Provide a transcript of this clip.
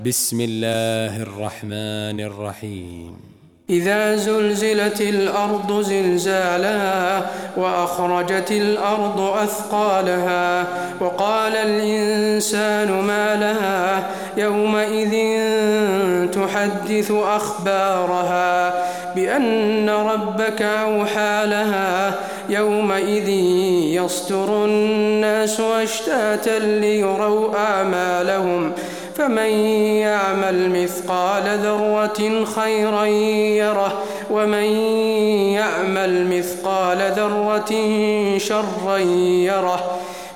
بسم الله الرحمن الرحيم. إذا زلزلت الأرض زلزالها وأخرجت الأرض أثقالها وقال الإنسان ما لها يومئذ تحدث أخبارها بأن ربك أوحى لها يومئذ يصدر الناس أشتاتا ليروا أعمالهم فمن يعمل مثقال ذرة خيرا يره ومن يعمل مثقال ذرة شرا يره